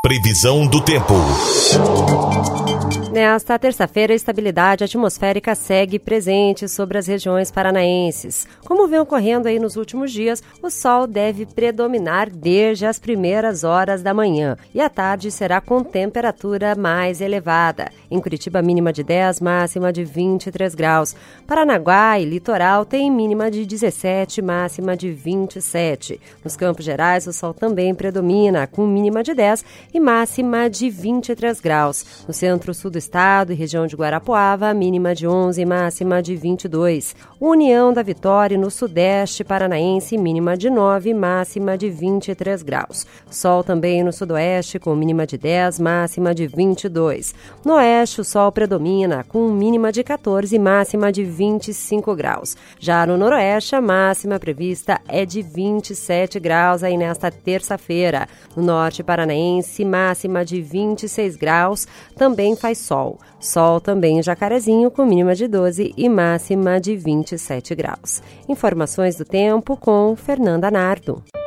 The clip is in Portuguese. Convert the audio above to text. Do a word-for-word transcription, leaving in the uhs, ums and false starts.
Previsão do tempo. Nesta terça-feira, a estabilidade atmosférica segue presente sobre as regiões paranaenses. Como vem ocorrendo aí nos últimos dias, o sol deve predominar desde as primeiras horas da manhã e à tarde será com temperatura mais elevada. Em Curitiba, mínima de dez, máxima de vinte e três graus. Paranaguá e litoral tem mínima de dezessete, máxima de vinte e sete. Nos Campos Gerais, o sol também predomina, com mínima de dez e máxima de vinte e três graus. No centro-sul do estado e região de Guarapuava, mínima de onze e máxima de vinte e dois. União da Vitória no sudeste paranaense, mínima de nove e máxima de vinte e três graus. Sol também no sudoeste, com mínima de dez, máxima de vinte e dois. No oeste, o sol predomina, com mínima de quatorze e máxima de vinte e cinco graus. Já no noroeste, a máxima prevista é de vinte e sete graus aí nesta terça-feira. No norte paranaense, máxima de vinte e seis graus, também faz sol. Sol. Sol também em Jacarezinho, com mínima de doze e máxima de vinte e sete graus. Informações do tempo com Fernanda Nardo.